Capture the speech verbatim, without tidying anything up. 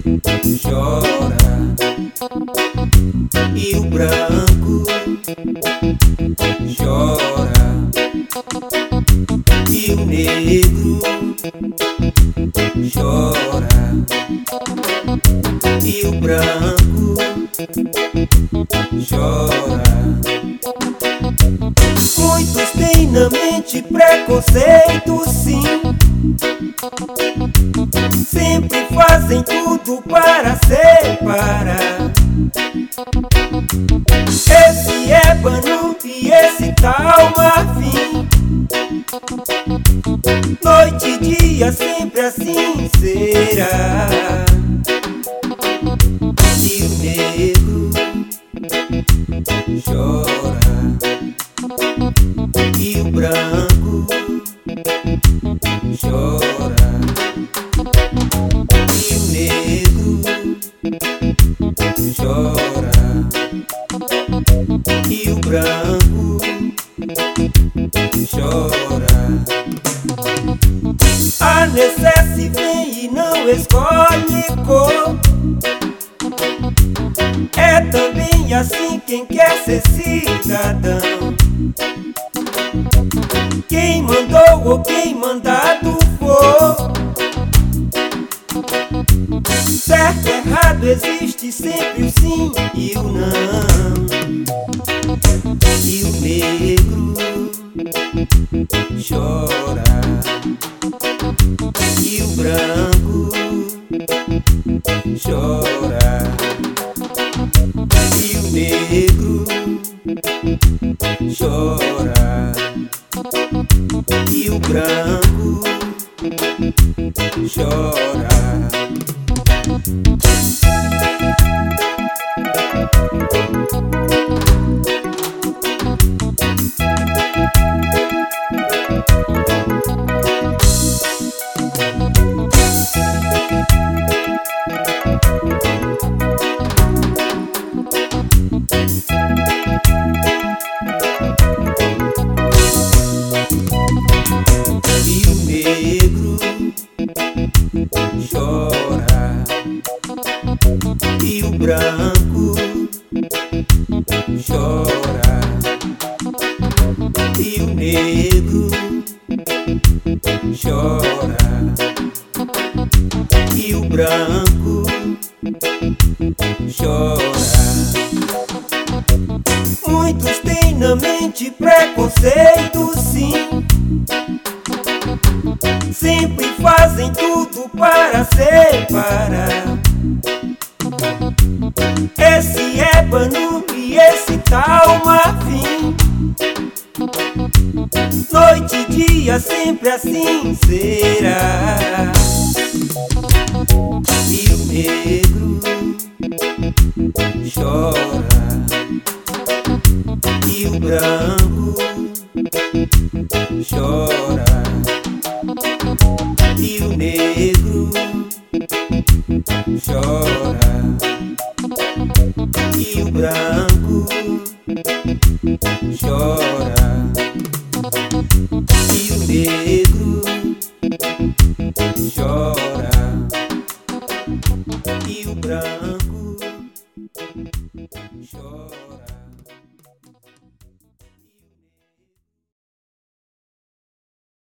chora, e o branco chora, e o negro chora, e o branco chora. Muitos têm na mente preconceito, sim. Sempre fazem tudo para separar esse ébano e esse tal marfim. Noite e dia sempre assim será. E o negro chora, e o branco chora, e o negro chora, e o branco chora. A necessidade vem e não escolhe cor. É também assim quem quer ser cidadão. Quem mandou ou quem mandado for. Certo, errado, existe sempre o sim e o não. E o negro chora, e o branco chora, e o negro chora, e o branco chora. Chora, e o branco chora, e o negro chora, e o branco chora. Muitos têm na mente preconceito, sim. Sempre fazem tudo para separar esse ébano e esse tal marfim. Noite e dia sempre assim será. E o negro chora, e o branco chora, e o negro chora, e o branco chora, e o negro chora, e o branco chora.